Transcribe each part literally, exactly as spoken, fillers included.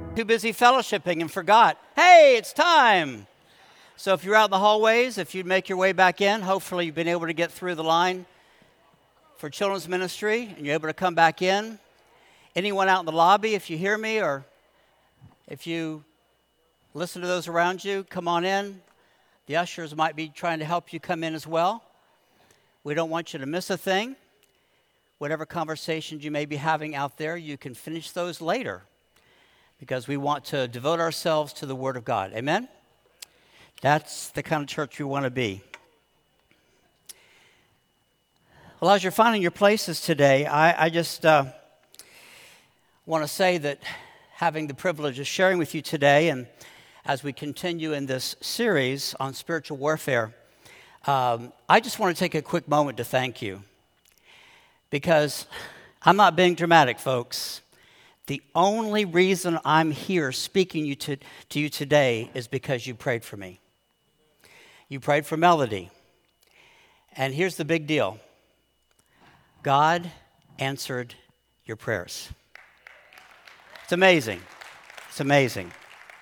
Too busy fellowshipping and forgot, hey, it's time. So if you're out in the hallways, if you'd make your way back in, hopefully you've been able to get through the line for children's ministry and you're able to come back in. Anyone out in the lobby, if you hear me or if you listen to those around you, come on in. The ushers might be trying to help you come in as well. We don't want you to miss a thing. Whatever conversations you may be having out there, you can finish those later because we want to devote ourselves to the Word of God. Amen? That's the kind of church we want to be. Well, as you're finding your places today, I, I just uh, want to say that having the privilege of sharing with you today, and as we continue in this series on spiritual warfare, um, I just want to take a quick moment to thank you. Because I'm not being dramatic, folks. The only reason I'm here speaking you to, to you today is because you prayed for me. You prayed for Melody. And here's the big deal. God answered your prayers. It's amazing. It's amazing.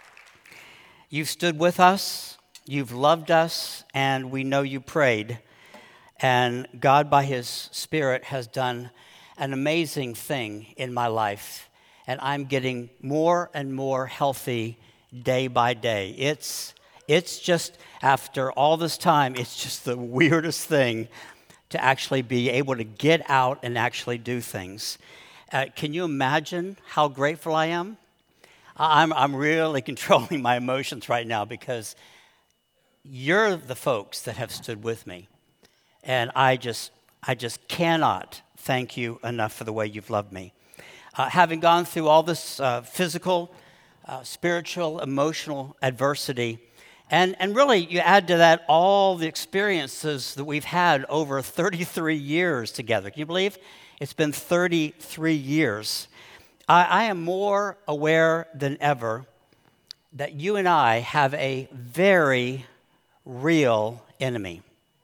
You've stood with us, you've loved us, and we know you prayed. And God, by His Spirit, has done an amazing thing in my life. And I'm getting more and more healthy day by day. It's, it's just, after all this time, it's just the weirdest thing to actually be able to get out and actually do things. Uh, can you imagine how grateful I am? I'm, I'm really controlling my emotions right now because you're the folks that have stood with me. And I just, I just cannot thank you enough for the way you've loved me. Uh, having gone through all this uh, physical, uh, spiritual, emotional adversity, and, and really you add to that all the experiences that we've had over thirty-three years together. Can you believe? It's been thirty-three years. I, I am more aware than ever that you and I have a very real enemy.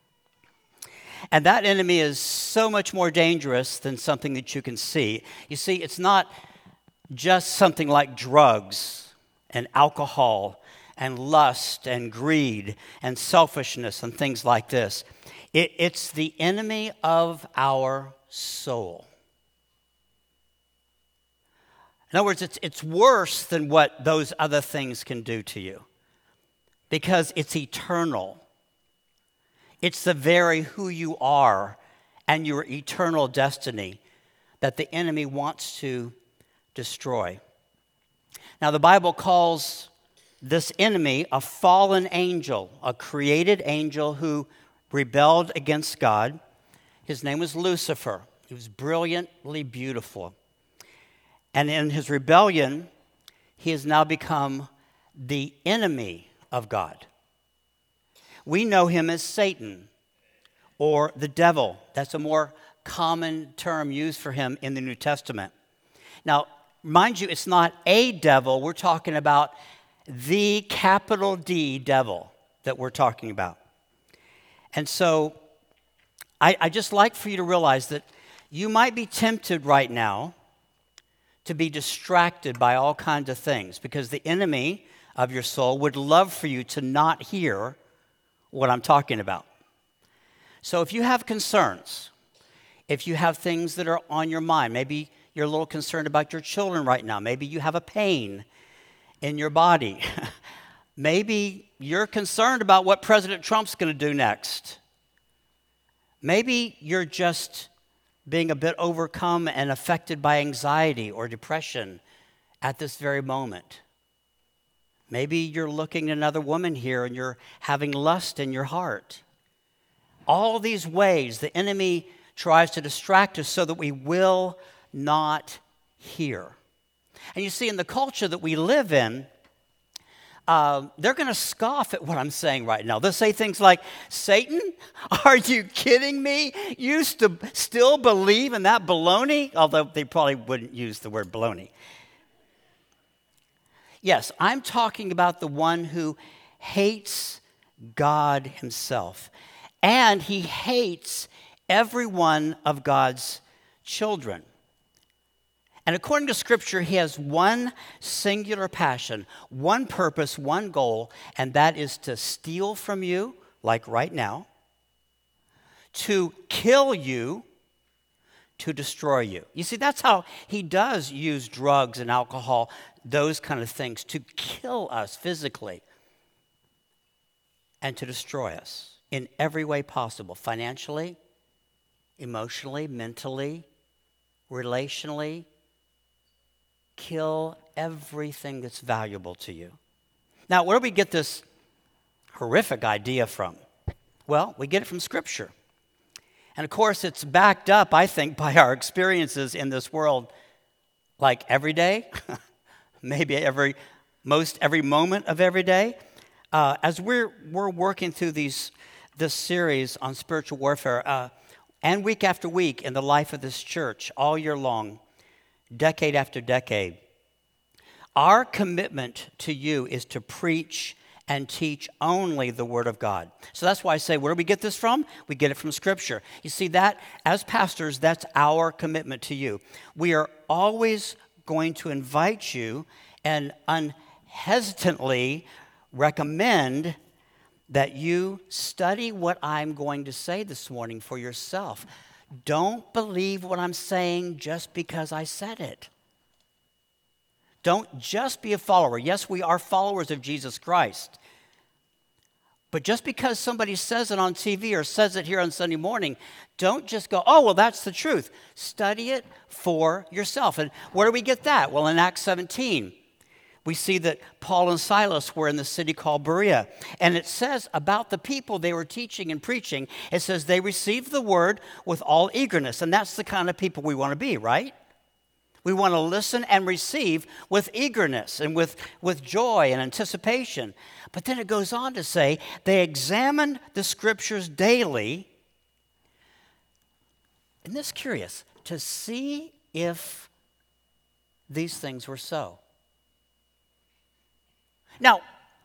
And that enemy is so much more dangerous than something that you can see. You see, it's not just something like drugs and alcohol and lust and greed and selfishness and things like this. It, it's the enemy of our soul. In other words, it's, it's worse than what those other things can do to you because it's eternal. It's the very who you are and your eternal destiny that the enemy wants to destroy. Now, the Bible calls this enemy a fallen angel, a created angel who rebelled against God. His name was Lucifer. He was brilliantly beautiful. And in his rebellion, he has now become the enemy of God. We know him as Satan or the devil. That's a more common term used for him in the New Testament. Now, mind you, it's not a devil. We're talking about the capital D devil that we're talking about. And so I, I just like for you to realize that you might be tempted right now to be distracted by all kinds of things because the enemy of your soul would love for you to not hear what I'm talking about. So if you have concerns, if you have things that are on your mind, maybe you're a little concerned about your children right now, maybe you have a pain in your body, maybe you're concerned about what President Trump's going to do next, maybe you're just being a bit overcome and affected by anxiety or depression at this very moment. Maybe you're looking at another woman here and you're having lust in your heart. All these ways the enemy tries to distract us so that we will not hear. And you see, in the culture that we live in, uh, they're going to scoff at what I'm saying right now. They'll say things like, Satan, are you kidding me? You st- still believe in that baloney? Although they probably wouldn't use the word baloney. Yes, I'm talking about the one who hates God himself. And he hates every one of God's children. And according to Scripture, he has one singular passion, one purpose, one goal, and that is to steal from you, like right now, to kill you, to destroy you. You see, that's how he does use drugs and alcohol, those kind of things, to kill us physically and to destroy us in every way possible, financially, emotionally, mentally, relationally. Kill everything that's valuable to you. Now, where do we get this horrific idea from? Well, we get it from Scripture. And of course, it's backed up, I think, by our experiences in this world, like every day, maybe every, most every moment of every day. Uh, as we're we're working through these this series on spiritual warfare, uh, and week after week in the life of this church, all year long, decade after decade, our commitment to you is to preach and teach only the Word of God. So that's why I say, where do we get this from? We get it from Scripture. You see, that, as pastors, that's our commitment to you. We are always going to invite you and unhesitantly recommend that you study what I'm going to say this morning for yourself. Don't believe what I'm saying just because I said it. Don't just be a follower. Yes, we are followers of Jesus Christ. But just because somebody says it on T V or says it here on Sunday morning, don't just go, oh, well, that's the truth. Study it for yourself. And where do we get that? Well, in Acts seventeen, we see that Paul and Silas were in the city called Berea. And it says about the people they were teaching and preaching, it says they received the word with all eagerness. And that's the kind of people we want to be, right? We want to listen and receive with eagerness and with, with joy and anticipation. But then it goes on to say they examined the Scriptures daily. Isn't this curious? To see if these things were so. Now,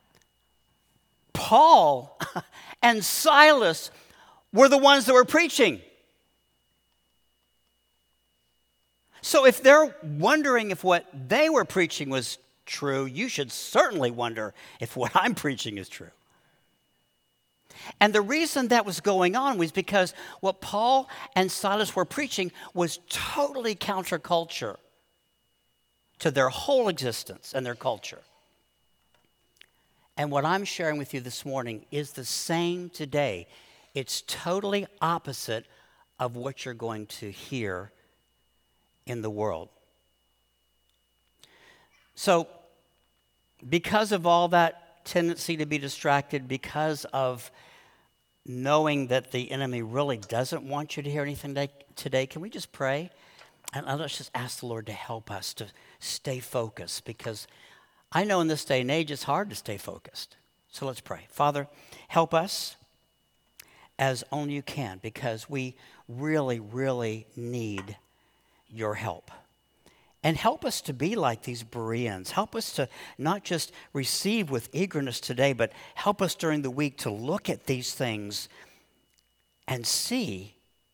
Paul and Silas were the ones that were preaching. So if they're wondering if what they were preaching was true, you should certainly wonder if what I'm preaching is true. And the reason that was going on was because what Paul and Silas were preaching was totally counterculture to their whole existence and their culture. And what I'm sharing with you this morning is the same today. It's totally opposite of what you're going to hear in the world. So, because of all that tendency to be distracted, because of knowing that the enemy really doesn't want you to hear anything today, can we just pray? And let's just ask the Lord to help us to stay focused, because I know in this day and age it's hard to stay focused. So let's pray. Father, help us as only you can, because we really, really need your help. And help us to be like these Bereans. Help us to not just receive with eagerness today, but help us during the week to look at these things and see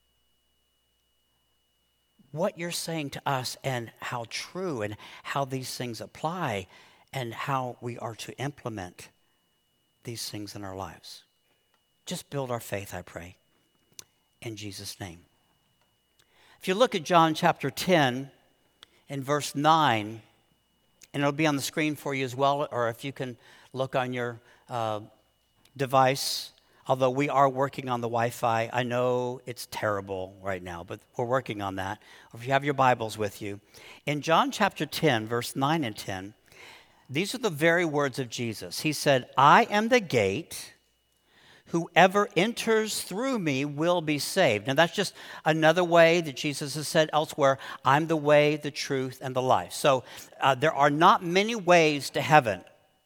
what you're saying to us and how true and how these things apply and how we are to implement these things in our lives. Just build our faith, I pray, in Jesus' name. If you look at John chapter ten in verse nine, and it'll be on the screen for you as well, or if you can look on your uh, device, although we are working on the Wi-Fi. I know it's terrible right now, but we're working on that. Or if you have your Bibles with you. In John chapter ten, verse nine and ten, these are the very words of Jesus. He said, I am the gate. Whoever enters through me will be saved. Now, that's just another way that Jesus has said elsewhere, I'm the way, the truth, and the life. So uh, there are not many ways to heaven.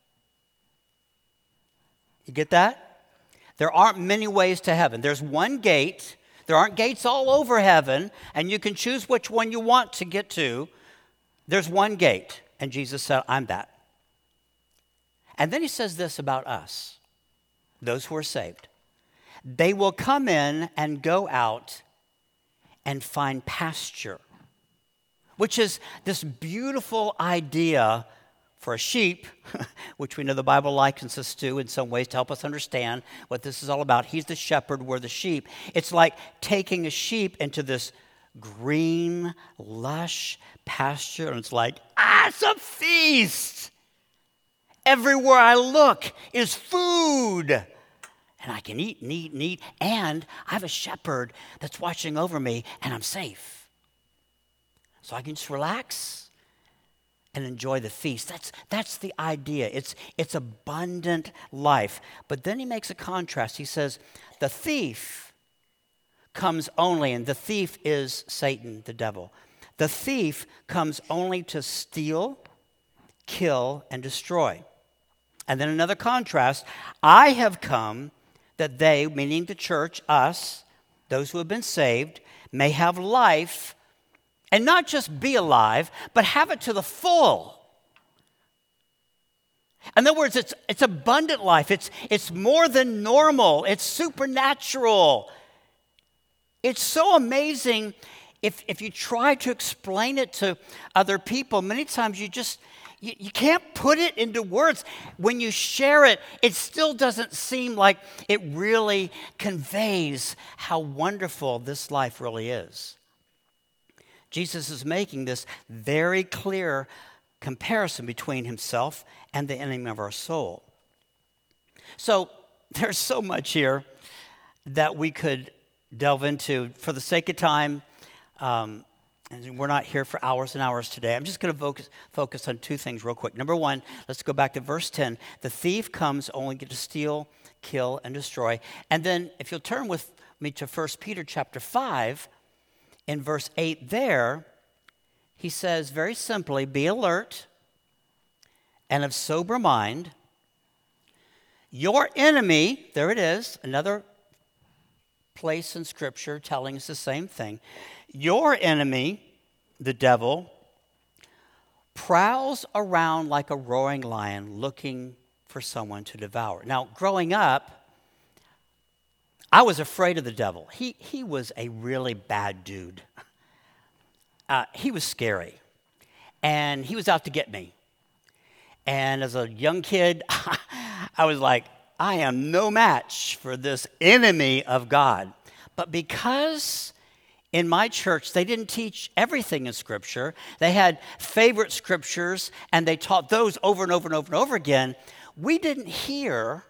You get that? There aren't many ways to heaven. There's one gate. There aren't gates all over heaven, and you can choose which one you want to get to. There's one gate, and Jesus said, I'm that. And then he says this about us. Those who are saved. They will come in and go out and find pasture. which is this beautiful idea for a sheep, which we know the Bible likens us to in some ways to help us understand what this is all about. He's the shepherd, we're the sheep. It's like taking a sheep into this green, lush pasture, and it's like, ah, it's a feast. Everywhere I look is food. And I can eat and eat and eat, and I have a shepherd that's watching over me, and I'm safe. So I can just relax and enjoy the feast. That's, that's the idea. It's, it's abundant life. But then he makes a contrast. He says, the thief comes only, and the thief is Satan, the devil. The thief comes only to steal, kill, and destroy. And then another contrast, I have come that they, meaning the church, us, those who have been saved, may have life, and not just be alive, but have it to the full. In other words, it's, it's abundant life. It's, it's more than normal. It's supernatural. It's so amazing. If, if you try to explain it to other people, many times you just, you, you can't put it into words. When you share it, it still doesn't seem like it really conveys how wonderful this life really is. Jesus is making this very clear comparison between himself and the enemy of our soul. So there's so much here that we could delve into. For the sake of time, um, and we're not here for hours and hours today, I'm just going to focus, focus on two things real quick. Number one, let's go back to verse ten. The thief comes only to steal, kill, and destroy. And then if you'll turn with me to First Peter chapter five, in verse eight there, he says very simply, be alert and of sober mind. Your enemy, there it is, another place in Scripture telling us the same thing. Your enemy, the devil, prowls around like a roaring lion looking for someone to devour. Now, growing up, I was afraid of the devil. He, he was a really bad dude. Uh, he was scary, and he was out to get me. And as a young kid, I was like, I am no match for this enemy of God. But because in my church, they didn't teach everything in Scripture. They had favorite scriptures, and they taught those over and over and over and over again. We didn't hear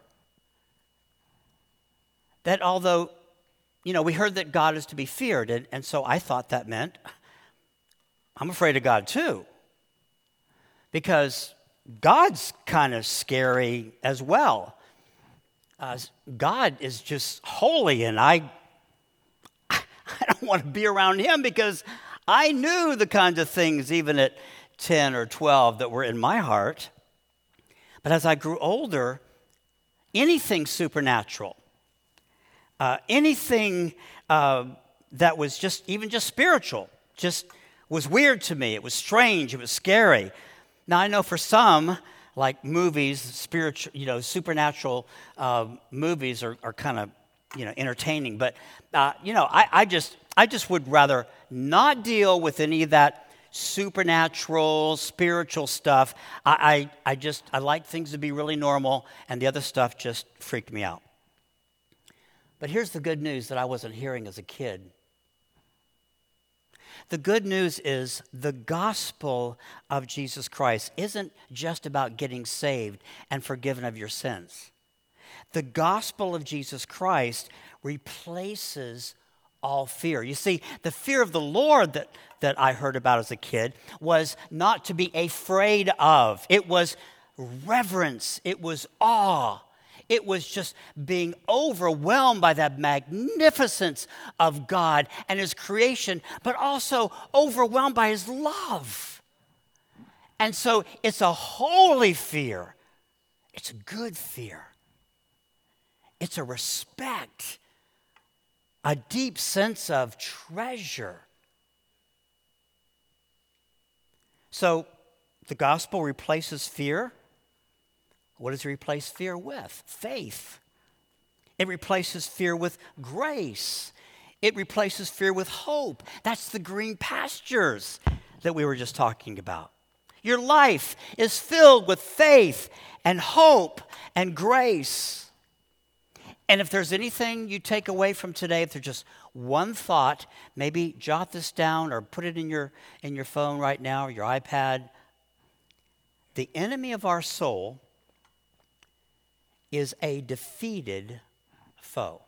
that although, you know, we heard that God is to be feared, and, and so I thought that meant I'm afraid of God too, because God's kind of scary as well. Uh, God is just holy, and I, I don't want to be around him because I knew the kinds of things even at ten or twelve that were in my heart. But as I grew older, anything supernatural, uh, anything uh, that was just even just spiritual, just was weird to me. It was strange. It was scary. Now, I know for some, like movies, spiritual, you know, supernatural uh, movies are, are kind of, you know, entertaining. But, uh, you know, I, I just I just would rather not deal with any of that supernatural, spiritual stuff. I, I, I just, I like things to be really normal, and the other stuff just freaked me out. But here's the good news that I wasn't hearing as a kid. The good news is the gospel of Jesus Christ isn't just about getting saved and forgiven of your sins. The gospel of Jesus Christ replaces all fear. You see, the fear of the Lord that, that I heard about as a kid was not to be afraid of. It was reverence. It was awe. It was just being overwhelmed by that magnificence of God and his creation, but also overwhelmed by his love. And so it's a holy fear. It's a good fear. It's a respect, a deep sense of treasure. So the gospel replaces fear. What does it replace fear with? Faith. It replaces fear with grace. It replaces fear with hope. That's the green pastures. that we were just talking about. Your life is filled with faith and hope and grace. And if there's anything you take away from today, if there's just one thought, maybe jot this down or put it in your, in your phone right now or your iPad. The enemy of our soul is a defeated foe.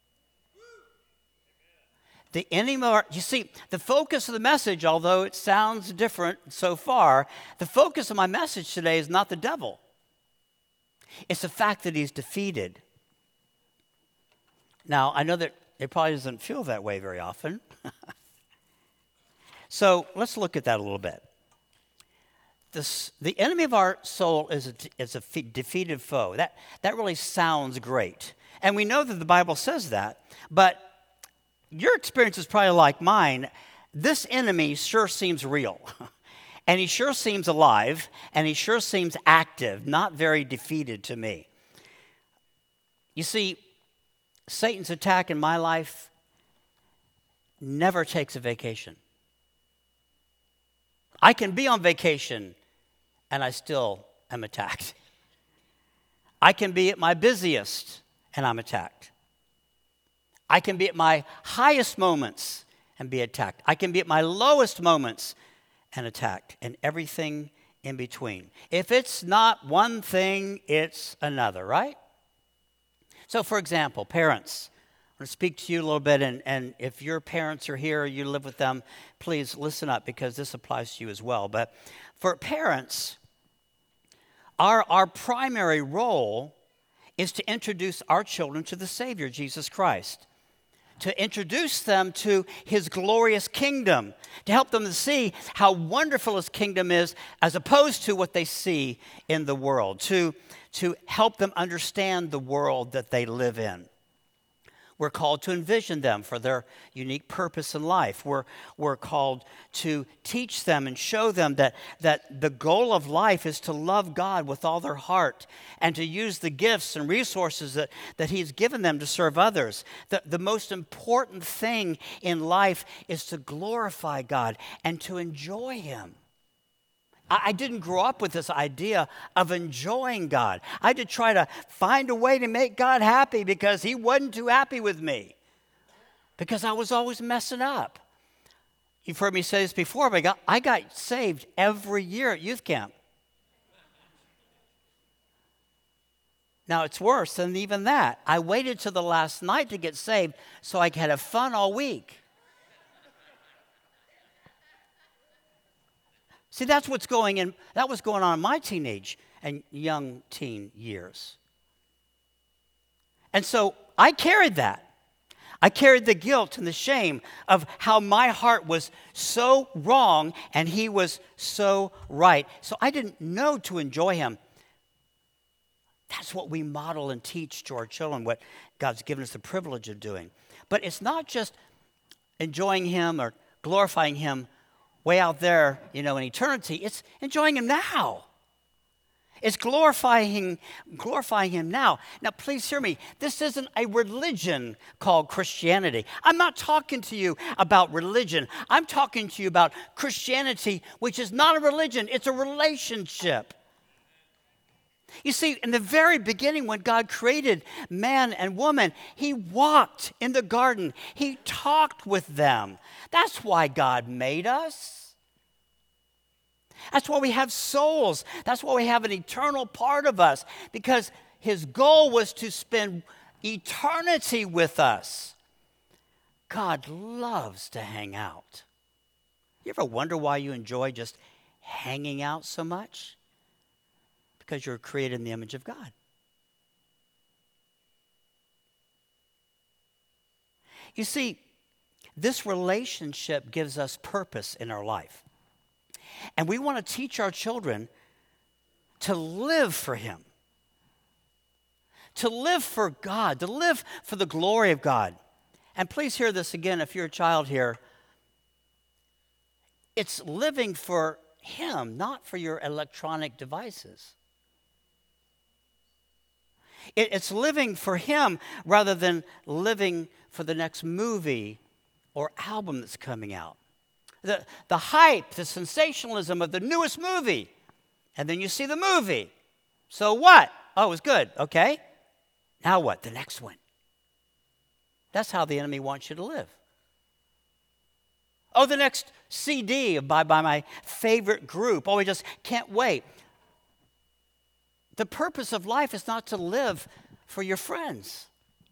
The enemy of our, you see, the focus of the message, although it sounds different so far, the focus of my message today is not the devil. It's the fact that he's defeated. Now, I know that it probably doesn't feel that way very often. So let's look at that a little bit. This, the enemy of our soul is a, is a fe- defeated foe. That, that really sounds great. And we know that the Bible says that, but your experience is probably like mine. This enemy sure seems real. And he sure seems alive, and he sure seems active, not very defeated to me. You see, Satan's attack in my life never takes a vacation. I can be on vacation, and I still am attacked. I can be at my busiest, and I'm attacked. I can be at my highest moments and be attacked. I can be at my lowest moments and attacked, and everything in between. If it's not one thing, it's another, right? So, for example, parents, I'm going to speak to you a little bit, and, and if your parents are here or you live with them, please listen up because this applies to you as well. But for parents, our, our primary role is to introduce our children to the Savior, Jesus Christ. To introduce them to his glorious kingdom, to help them to see how wonderful his kingdom is as opposed to what they see in the world, to, to help them understand the world that they live in. We're called to envision them for their unique purpose in life. We're, we're called to teach them and show them that, that the goal of life is to love God with all their heart and to use the gifts and resources that, that he's given them to serve others. The, the most important thing in life is to glorify God and to enjoy him. I didn't grow up with this idea of enjoying God. I had to try to find a way to make God happy because he wasn't too happy with me. Because I was always messing up. You've heard me say this before, but I got, I got saved every year at youth camp. Now, it's worse than even that. I waited till the last night to get saved so I could have fun all week. See, that's what's going in. That was going on in my teenage and young teen years. And so I carried that. I carried the guilt and the shame of how my heart was so wrong and he was so right. So I didn't know to enjoy him. That's what we model and teach to our children, what God's given us the privilege of doing. But it's not just enjoying him or glorifying him way out there, you know, in eternity. It's enjoying him now. It's glorifying, glorifying him now. Now, please hear me. This isn't a religion called Christianity. I'm not talking to you about religion. I'm talking to you about Christianity, which is not a religion. It's a relationship. You see, in the very beginning, when God created man and woman, he walked in the garden. He talked with them. That's why God made us. That's why we have souls. That's why we have an eternal part of us, because his goal was to spend eternity with us. God loves to hang out. You ever wonder why you enjoy just hanging out so much? Because you're created in the image of God. You see, this relationship gives us purpose in our life. And we want to teach our children to live for him. To live for God, to live for the glory of God. And please hear this again if you're a child here. It's living for him, not for your electronic devices. It's living for him rather than living for the next movie or album that's coming out. The, the hype, the sensationalism of the newest movie. And then you see the movie. So what? Oh, it was good. Okay. Now what? The next one. That's how the enemy wants you to live. Oh, the next C D by, by my favorite group. Oh, we just can't wait. The purpose of life is not to live for your friends.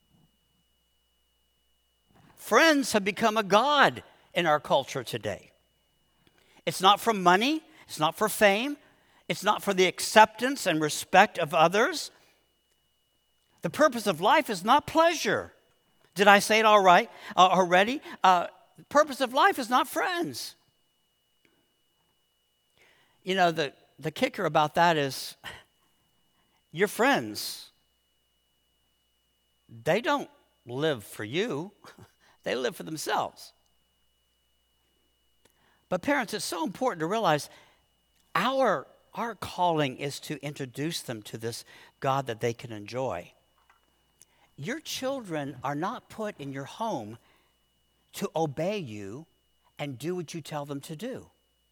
Friends have become a god in our culture today. It's not for money. It's not for fame. It's not for the acceptance and respect of others. The purpose of life is not pleasure. Did I say it all right uh, already? Uh, the purpose of life is not friends. You know, the, the kicker about that is your friends, they don't live for you. They live for themselves. But parents, it's so important to realize our, our calling is to introduce them to this God that they can enjoy. Your children are not put in your home to obey you and do what you tell them to do.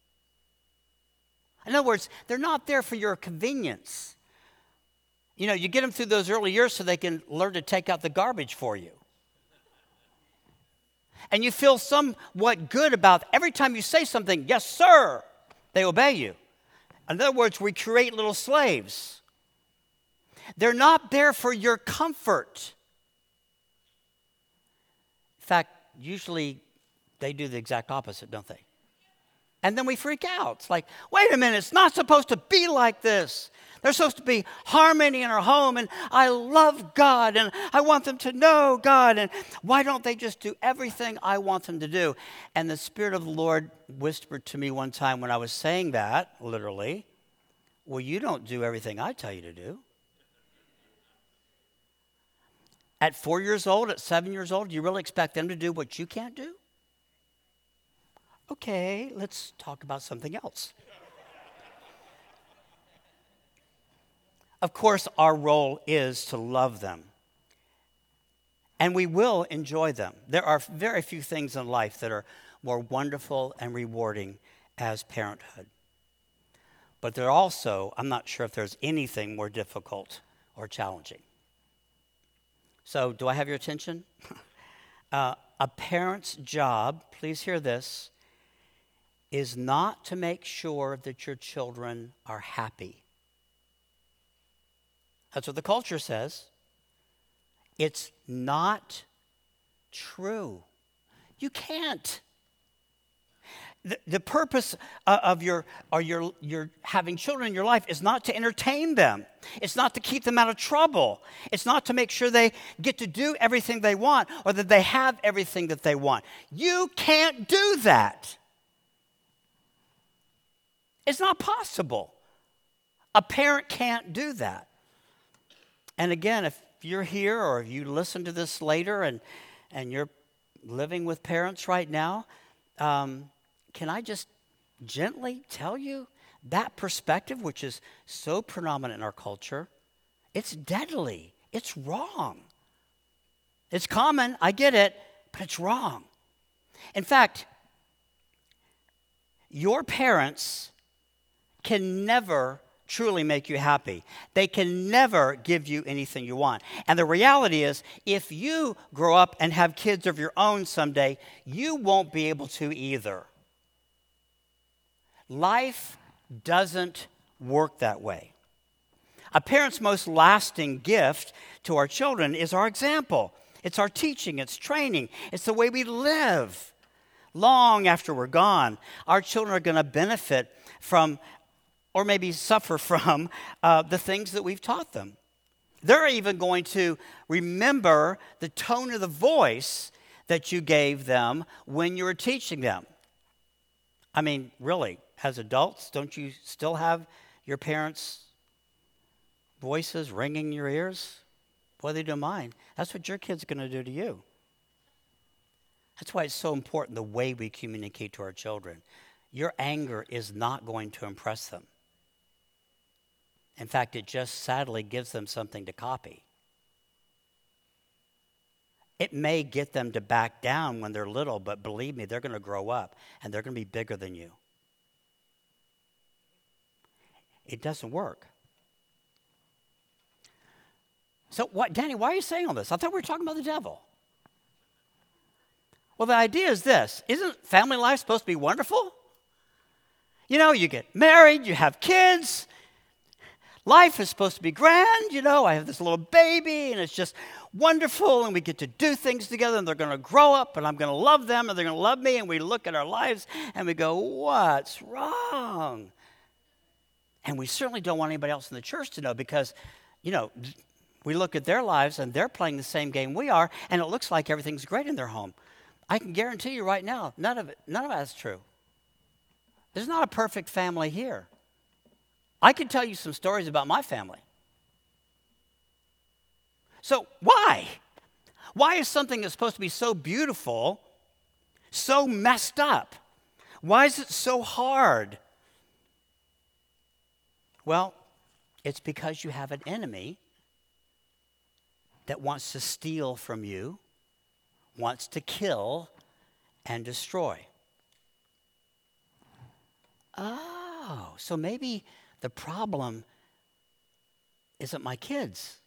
In other words, they're not there for your convenience. You know, you get them through those early years so they can learn to take out the garbage for you. And you feel somewhat good about every time you say something, yes, sir, they obey you. In other words, we create little slaves. They're not there for your comfort. In fact, usually they do the exact opposite, don't they? And then we freak out. It's like, wait a minute, it's not supposed to be like this. There's supposed to be harmony in our home, and I love God, and I want them to know God, and why don't they just do everything I want them to do? And the Spirit of the Lord whispered to me one time when I was saying that, literally, well, you don't do everything I tell you to do. At four years old, at seven years old, do you really expect them to do what you can't do? Okay, let's talk about something else. Of course, our role is to love them. And we will enjoy them. There are very few things in life that are more wonderful and rewarding as parenthood. But there also, I'm not sure if there's anything more difficult or challenging. So, do I have your attention? uh, a parent's job, please hear this, is not to make sure that your children are happy. That's what the culture says. It's not true. You can't. The, the purpose of your, or your, your having children in your life is not to entertain them. It's not to keep them out of trouble. It's not to make sure they get to do everything they want or that they have everything that they want. You can't do that. It's not possible. A parent can't do that. And again, if you're here or you listen to this later and, and you're living with parents right now, um, can I just gently tell you that perspective, which is so predominant in our culture, it's deadly. It's wrong. It's common, I get it, but it's wrong. In fact, your parents can never truly make you happy. They can never give you anything you want. And the reality is, if you grow up and have kids of your own someday, you won't be able to either. Life doesn't work that way. A parent's most lasting gift to our children is our example. It's our teaching, it's training, it's the way we live. Long after we're gone, our children are going to benefit from, or maybe suffer from, uh, the things that we've taught them. They're even going to remember the tone of the voice that you gave them when you were teaching them. I mean, really, as adults, don't you still have your parents' voices ringing in your ears? Boy, they don't mind. That's what your kid's going to do to you. That's why it's so important the way we communicate to our children. Your anger is not going to impress them. In fact, it just sadly gives them something to copy. It may get them to back down when they're little, but believe me, they're going to grow up and they're going to be bigger than you. It doesn't work. So, what, Danny, why are you saying all this? I thought we were talking about the devil. Well, the idea is this. Isn't family life supposed to be wonderful? You know, you get married, you have kids. Life is supposed to be grand. You know, I have this little baby, and it's just wonderful, and we get to do things together, and they're going to grow up, and I'm going to love them, and they're going to love me, and we look at our lives, and we go, what's wrong? And we certainly don't want anybody else in the church to know because, you know, we look at their lives, and they're playing the same game we are, and it looks like everything's great in their home. I can guarantee you right now, none of it, none of that's true. There's not a perfect family here. I can tell you some stories about my family. So why? Why is something that's supposed to be so beautiful so messed up? Why is it so hard? Well, it's because you have an enemy that wants to steal from you, wants to kill and destroy. Oh, so maybe the problem isn't my kids.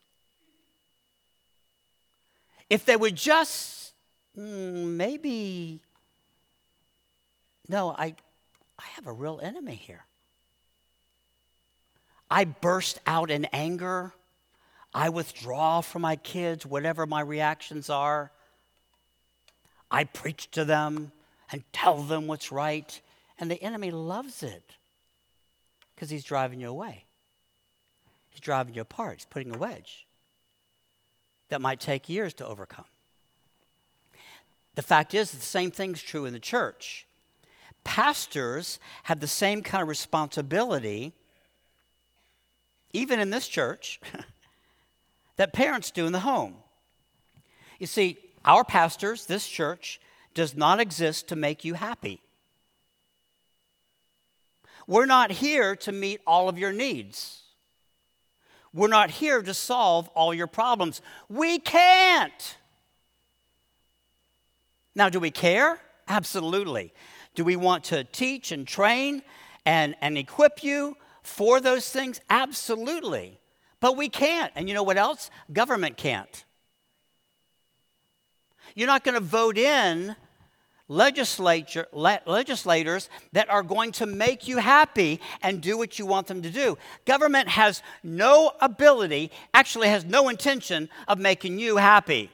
If they would just, mm, maybe, no, I, I have a real enemy here. I burst out in anger. I withdraw from my kids, whatever my reactions are. I preach to them and tell them what's right. And the enemy loves it because he's driving you away. He's driving you apart. He's putting a wedge that might take years to overcome. The fact is, the same thing's true in the church. Pastors have the same kind of responsibility, even in this church, that parents do in the home. You see, our pastors, this church, does not exist to make you happy. We're not here to meet all of your needs. We're not here to solve all your problems. We can't. Now, do we care? Absolutely. Do we want to teach and train and, and equip you for those things? Absolutely. But we can't. And you know what else? Government can't. You're not going to vote in legislature, le- legislators that are going to make you happy and do what you want them to do. Government has no ability, actually has no intention of making you happy.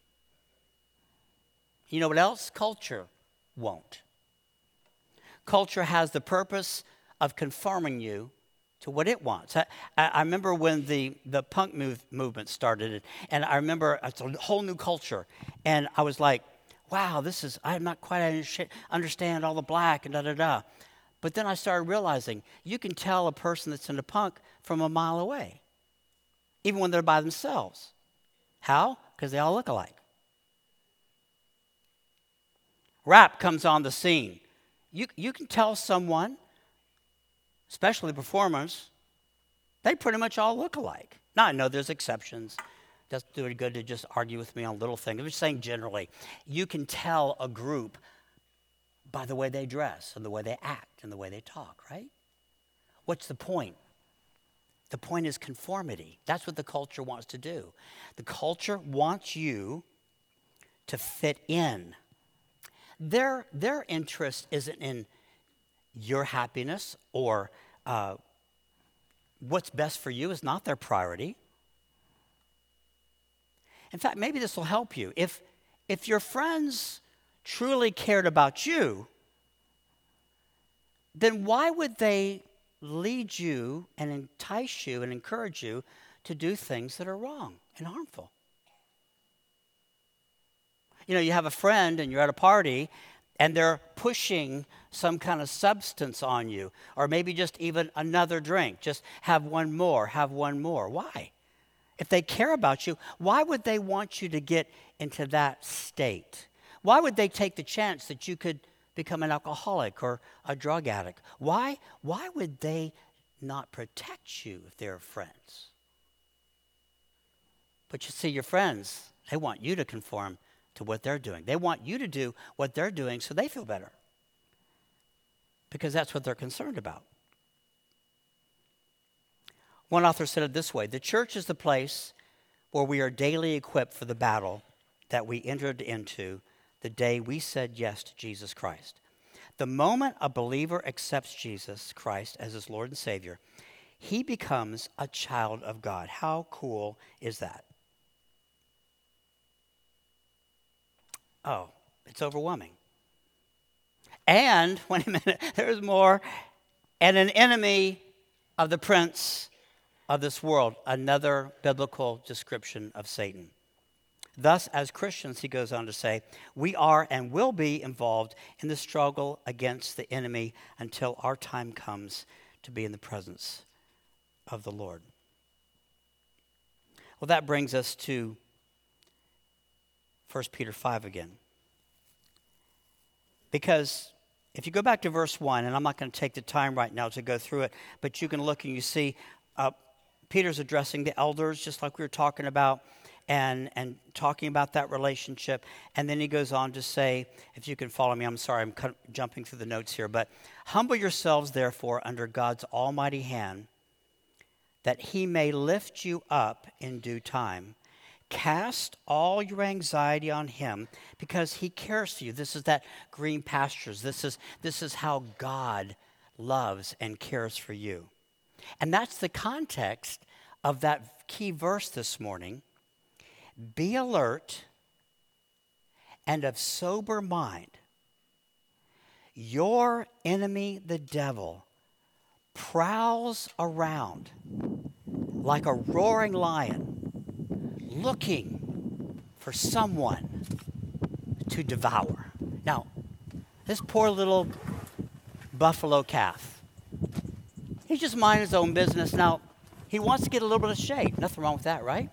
You know what else? Culture won't. Culture has the purpose of conforming you to what it wants. I, I remember when the, the punk move, movement started, and I remember it's a whole new culture, and I was like, wow, this is, I'm not quite understand all the black and da-da-da. But then I started realizing you can tell a person that's into punk from a mile away, even when they're by themselves. How? Because they all look alike. Rap comes on the scene. You, you can tell someone, especially performers, they pretty much all look alike. Now, I know there's exceptions. Doesn't do it good to just argue with me on little things. I'm just saying generally, you can tell a group by the way they dress and the way they act and the way they talk, right? What's the point? The point is conformity. That's what the culture wants to do. The culture wants you to fit in. Their, their interest isn't in your happiness or uh, what's best for you is not their priority. In fact, maybe this will help you. If, if your friends truly cared about you, then why would they lead you and entice you and encourage you to do things that are wrong and harmful? You know, you have a friend and you're at a party and they're pushing some kind of substance on you, or maybe just even another drink. Just have one more, have one more. Why? If they care about you, why would they want you to get into that state? Why would they take the chance that you could become an alcoholic or a drug addict? Why, why would they not protect you if they're friends? But you see, your friends, they want you to conform to what they're doing. They want you to do what they're doing so they feel better. Because that's what they're concerned about. One author said it this way: the church is the place where we are daily equipped for the battle that we entered into the day we said yes to Jesus Christ. The moment a believer accepts Jesus Christ as his Lord and Savior, he becomes a child of God. How cool is that? Oh, it's overwhelming. And, wait a minute, there's more. And an enemy of the prince of this world, another biblical description of Satan. Thus, as Christians, he goes on to say, we are and will be involved in the struggle against the enemy until our time comes to be in the presence of the Lord. Well, that brings us to First Peter five again. Because if you go back to verse one, and I'm not going to take the time right now to go through it, but you can look and you see uh, Peter's addressing the elders, just like we were talking about, and, and talking about that relationship. And then he goes on to say, if you can follow me, I'm sorry, I'm cut, jumping through the notes here, but humble yourselves, therefore, under God's almighty hand, that he may lift you up in due time. Cast all your anxiety on him because he cares for you. This is that green pastures. This is, this is how God loves and cares for you. And that's the context of that key verse this morning. Be alert and of sober mind. Your enemy, the devil, prowls around like a roaring lion, looking for someone to devour. Now, this poor little buffalo calf, he's just minding his own business. Now, he wants to get a little bit of shade. Nothing wrong with that, right?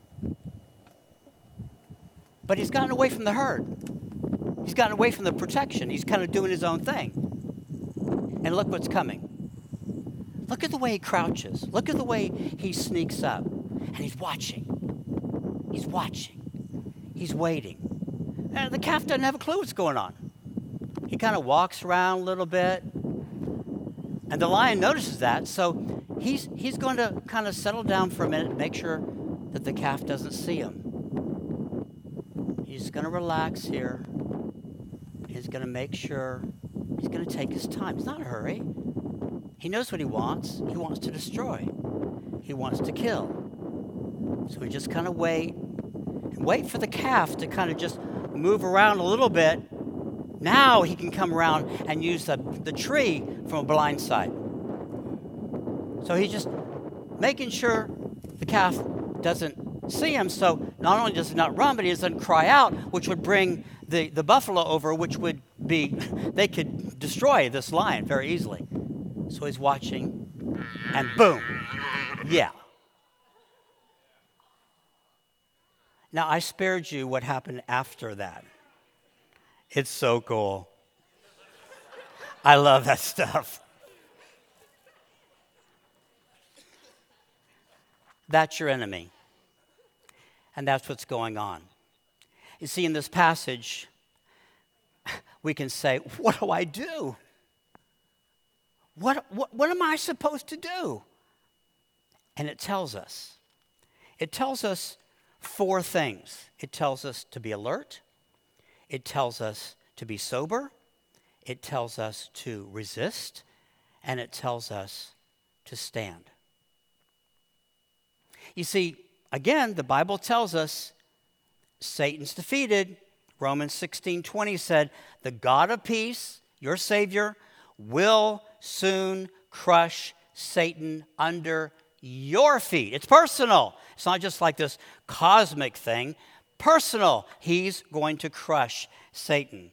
But he's gotten away from the herd. He's gotten away from the protection. He's kind of doing his own thing. And look what's coming. Look at the way he crouches. Look at the way he sneaks up. And he's watching. He's watching. He's waiting. And the calf doesn't have a clue what's going on. He kind of walks around a little bit. And the lion notices that. So he's, he's going to kind of settle down for a minute and make sure that the calf doesn't see him. He's going to relax here. He's going to make sure. He's going to take his time. He's not in a hurry. He knows what he wants. He wants to destroy. He wants to kill. So we just kind of wait. And wait for the calf to kind of just move around a little bit. Now he can come around and use the, the tree from a blind side. So he's just making sure the calf doesn't see him. So not only does he not run, but he doesn't cry out, which would bring the, the buffalo over, which would be, they could destroy this lion very easily. So he's watching, and boom. Yeah. Now, I spared you what happened after that. It's so cool. I love that stuff. That's your enemy. And that's what's going on. You see, in this passage, we can say, what do I do? What, what, what am I supposed to do? And it tells us. It tells us four things. It tells us to be alert. It tells us to be sober. It tells us to resist. And it tells us to stand. You see, again, the Bible tells us Satan's defeated. Romans sixteen twenty said, the God of peace, your Savior, will soon crush Satan under your feet. It's personal. It's not just like this cosmic thing. Personal. He's going to crush Satan.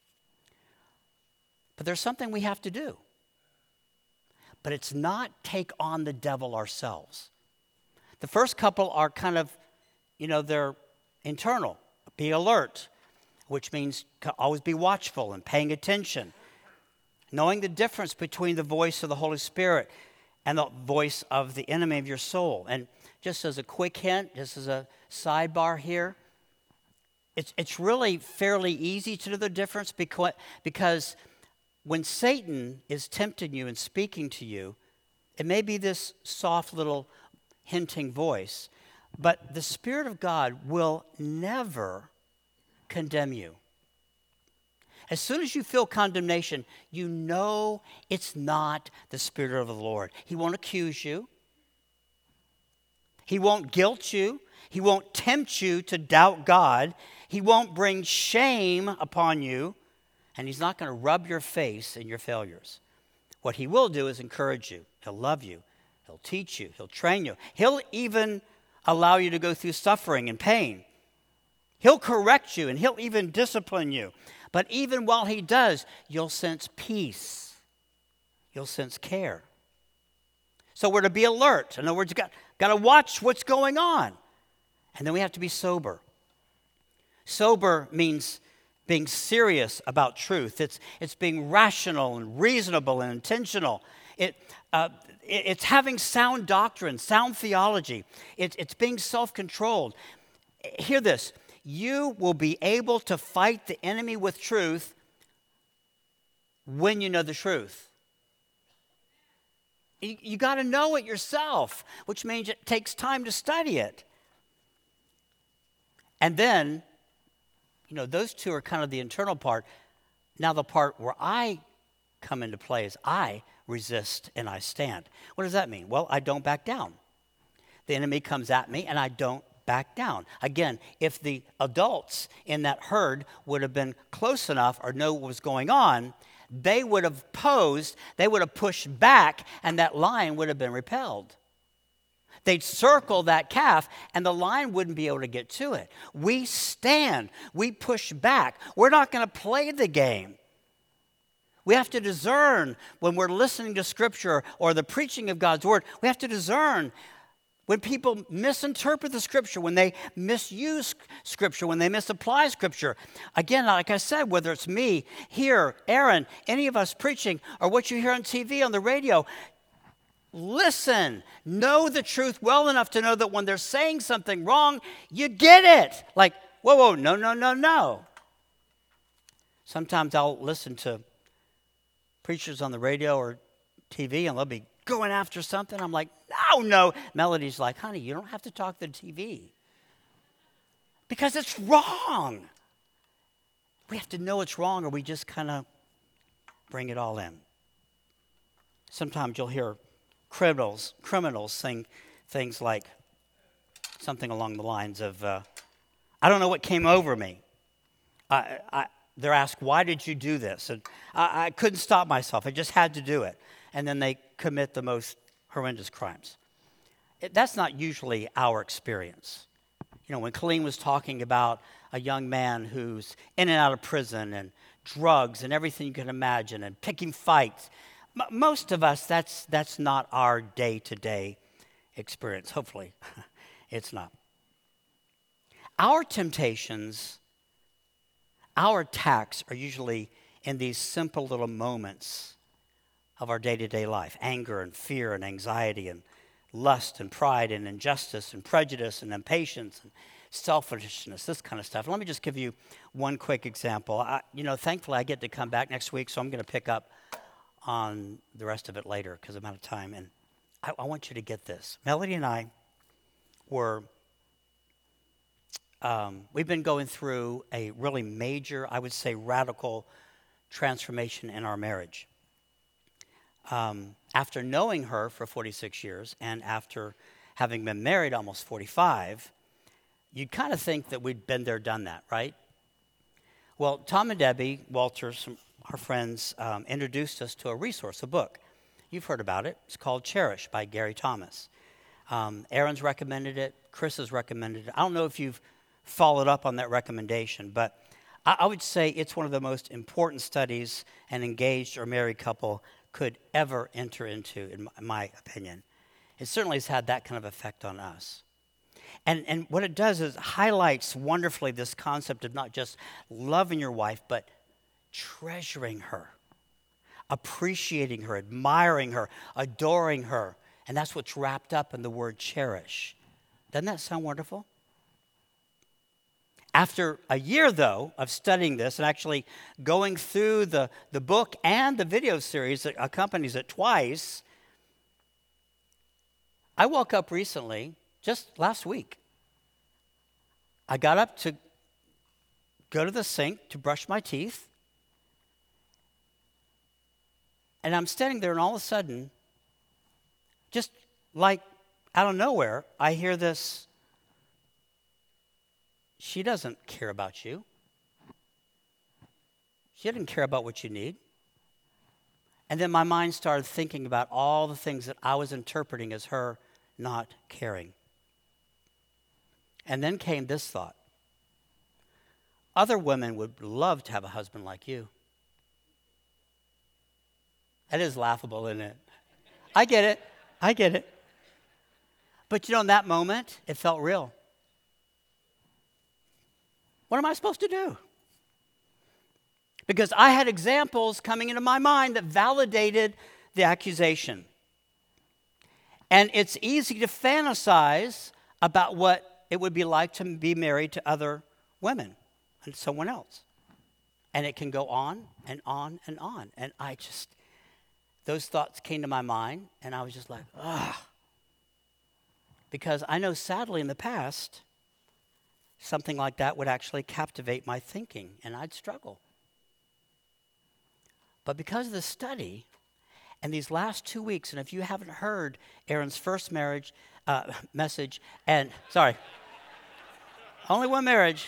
But there's something we have to do. But it's not take on the devil ourselves. The first couple are kind of, you know, they're internal. Be alert, which means always be watchful and paying attention. Knowing the difference between the voice of the Holy Spirit and the voice of the enemy of your soul. And just as a quick hint, just as a sidebar here, it's, it's really fairly easy to know the difference because, because when Satan is tempting you and speaking to you, it may be this soft little hinting voice, but the Spirit of God will never condemn you. As soon as you feel condemnation, you know it's not the Spirit of the Lord. He won't accuse you. He won't guilt you. He won't tempt you to doubt God. He won't bring shame upon you. And he's not going to rub your face in your failures. What he will do is encourage you. He'll love you. He'll teach you. He'll train you. He'll even allow you to go through suffering and pain. He'll correct you and he'll even discipline you. But even while he does, you'll sense peace. You'll sense care. So we're to be alert. In other words, you've got, got to watch what's going on. And then we have to be sober. Sober means being serious about truth. It's, it's being rational and reasonable and intentional. It, uh, it, it's having sound doctrine, sound theology. It, it's being self-controlled. Hear this. You will be able to fight the enemy with truth when you know the truth. You, you got to know it yourself, which means it takes time to study it. And then, you know, those two are kind of the internal part. Now the part where I come into play is I resist and I stand. What does that mean? Well, I don't back down. The enemy comes at me and I don't back down. Again, if the adults in that herd would have been close enough or know what was going on, they would have posed, they would have pushed back, and that lion would have been repelled. They'd circle that calf, and the lion wouldn't be able to get to it. We stand. We push back. We're not going to play the game. We have to discern when we're listening to Scripture or the preaching of God's Word. We have to discern when people misinterpret the Scripture, when they misuse Scripture, when they misapply Scripture. Again, like I said, whether it's me, here, Aaron, any of us preaching, or what you hear on T V, on the radio, listen. Know the truth well enough to know that when they're saying something wrong, you get it. Like, whoa, whoa, no, no, no, no. Sometimes I'll listen to preachers on the radio or T V, and they'll be going after something. I'm like, no, no. Melody's like, honey, you don't have to talk to the T V. Because it's wrong. We have to know it's wrong, or we just kind of bring it all in. Sometimes you'll hear criminals criminals sing things like something along the lines of, uh, I don't know what came over me. I, I, they're asked, why did you do this? And I, I couldn't stop myself. I just had to do it. And then they commit the most horrendous crimes. It, that's not usually our experience. You know, when Colleen was talking about a young man who's in and out of prison and drugs and everything you can imagine and picking fights, m- most of us, that's, that's not our day-to-day experience. Hopefully, it's not. Our temptations, our attacks are usually in these simple little moments of our day-to-day life. Anger and fear and anxiety and lust and pride and injustice and prejudice and impatience and selfishness, this kind of stuff. Let me just give you one quick example. I, you know, thankfully I get to come back next week, so I'm going to pick up on the rest of it later because I'm out of time. And I, I want you to get this. Melody and I were, um, we've been going through a really major, I would say radical transformation in our marriage. Um, after knowing her for forty-six years and after having been married almost forty-five, you'd kind of think that we'd been there, done that, right? Well, Tom and Debbie Walters, our friends, um, introduced us to a resource, a book. You've heard about it. It's called Cherish by Gary Thomas. Um, Aaron's recommended it. Chris has recommended it. I don't know if you've followed up on that recommendation, but I, I would say it's one of the most important studies an engaged or married couple could ever enter into, in my opinion. It certainly has had that kind of effect on us. And and what it does is highlights wonderfully this concept of not just loving your wife, but treasuring her, appreciating her, admiring her, adoring her. And that's what's wrapped up in the word cherish. Doesn't that sound wonderful? After a year, though, of studying this and actually going through the, the book and the video series that accompanies it twice, I woke up recently, just last week. I got up to go to the sink to brush my teeth. And I'm standing there, and all of a sudden, just like out of nowhere, I hear this, she doesn't care about you. She doesn't care about what you need. And then my mind started thinking about all the things that I was interpreting as her not caring. And then came this thought. Other women would love to have a husband like you. That is laughable, isn't it? I get it. I get it. But you know, in that moment, it felt real. What am I supposed to do? Because I had examples coming into my mind that validated the accusation. And it's easy to fantasize about what it would be like to be married to other women and someone else. And it can go on and on and on. And I just, those thoughts came to my mind, and I was just like, ugh. Because I know, sadly, in the past, something like that would actually captivate my thinking, and I'd struggle. But because of the study and these last two weeks, and if you haven't heard Aaron's first marriage uh, message, and, sorry, only one marriage.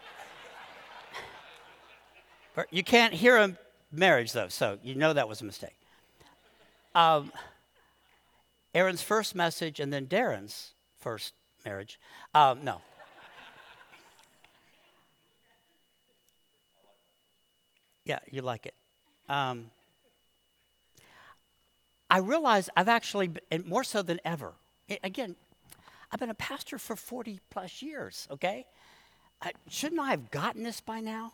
You can't hear a marriage, though, so you know that was a mistake. Um, Aaron's first message and then Darren's first marriage. Um, no. Yeah, you like it. Um, I realize I've actually, been, and more so than ever, it, again, I've been a pastor for forty plus years, okay? I, shouldn't I have gotten this by now?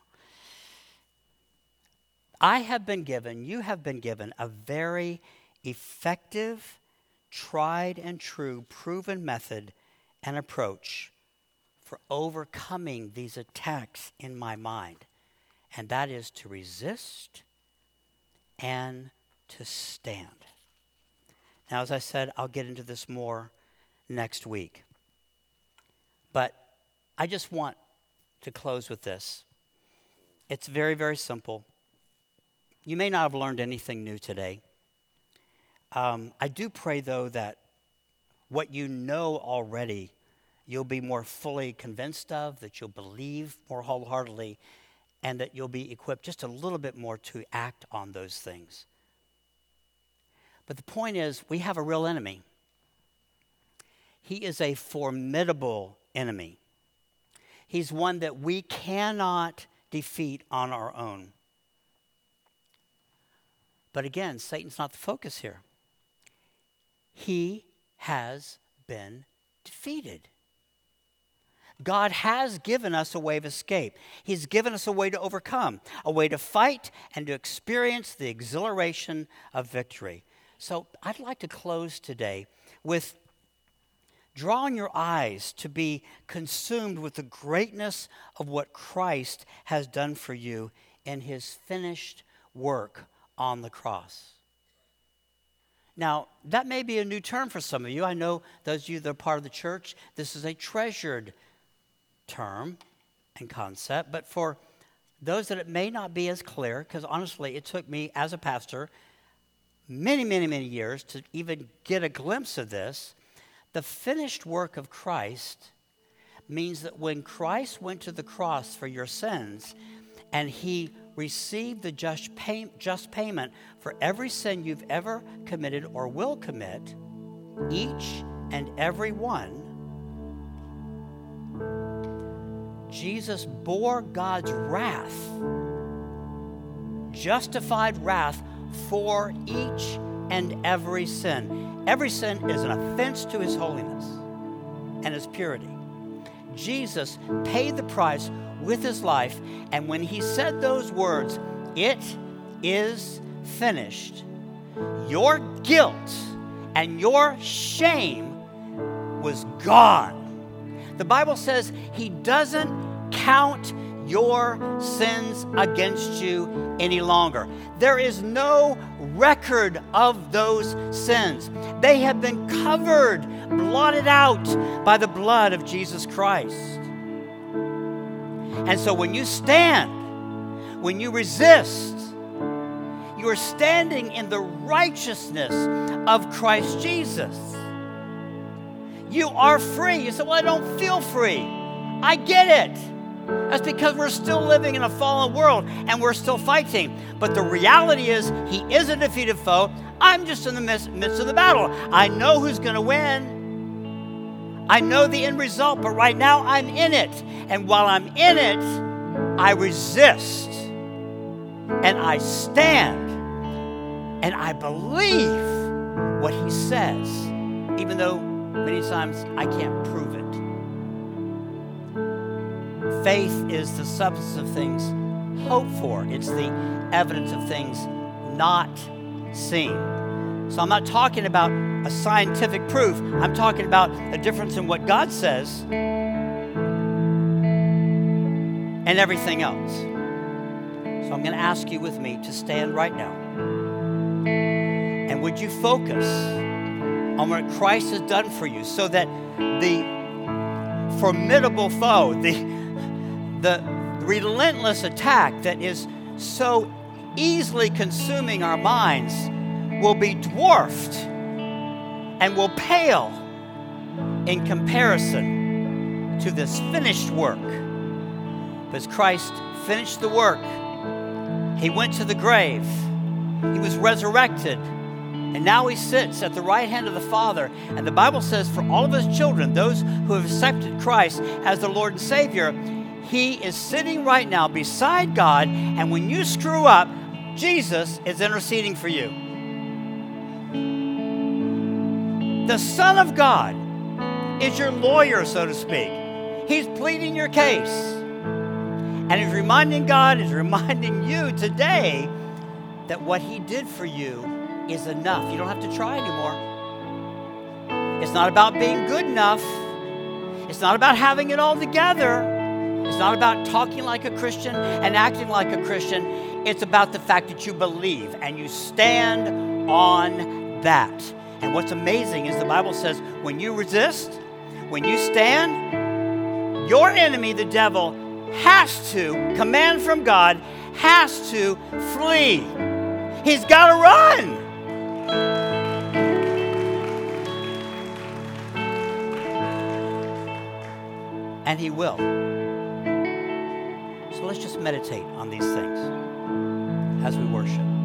I have been given, you have been given a very effective, tried and true, proven method and approach for overcoming these attacks in my mind. And that is to resist and to stand. Now, as I said, I'll get into this more next week. But I just want to close with this. It's very, very simple. You may not have learned anything new today. Um, I do pray, though, that what you know already, you'll be more fully convinced of, that you'll believe more wholeheartedly, and that you'll be equipped just a little bit more to act on those things. But the point is, we have a real enemy. He is a formidable enemy. He's one that we cannot defeat on our own. But again, Satan's not the focus here. He has been defeated. God has given us a way of escape. He's given us a way to overcome, a way to fight and to experience the exhilaration of victory. So I'd like to close today with drawing your eyes to be consumed with the greatness of what Christ has done for you in his finished work on the cross. Now, that may be a new term for some of you. I know those of you that are part of the church, this is a treasured term and concept. But for those that it may not be as clear, because honestly, it took me as a pastor many, many, many years to even get a glimpse of this. The finished work of Christ means that when Christ went to the cross for your sins and he received the just, pay, just payment for every sin you've ever committed or will commit, each and every one, Jesus bore God's wrath, justified wrath for each and every sin. Every sin is an offense to his holiness and his purity. Jesus paid the price with his life, and when he said those words, "It is finished," your guilt and your shame was gone. The Bible says he doesn't count your sins against you any longer. There is no record of those sins. They have been covered, blotted out by the blood of Jesus Christ. And so when you stand, when you resist, you are standing in the righteousness of Christ Jesus. You are free. You say, well, I don't feel free. I get it. That's because we're still living in a fallen world and we're still fighting. But the reality is, he is a defeated foe. I'm just in the midst, midst of the battle. I know who's going to win. I know the end result, but right now I'm in it. And while I'm in it, I resist. And I stand. And I believe what he says, even though many times I can't prove it. Faith is the substance of things hoped for. It's the evidence of things not seen. So I'm not talking about a scientific proof. I'm talking about a difference in what God says and everything else. So I'm going to ask you with me to stand right now. And would you focus on what Christ has done for you so that the formidable foe, the The relentless attack that is so easily consuming our minds will be dwarfed and will pale in comparison to this finished work. Because Christ finished the work. He went to the grave. He was resurrected. And now he sits at the right hand of the Father. And the Bible says for all of his children, those who have accepted Christ as their Lord and Savior, he is sitting right now beside God, and when you screw up, Jesus is interceding for you. The Son of God is your lawyer, so to speak. He's pleading your case. And he's reminding God, he's reminding you today that what he did for you is enough. You don't have to try anymore. It's not about being good enough. It's not about having it all together. It's not about talking like a Christian and acting like a Christian. It's about the fact that you believe and you stand on that. And what's amazing is the Bible says when you resist, when you stand, your enemy, the devil, has to, command from God, has to flee. He's got to run. And he will. So let's just meditate on these things as we worship.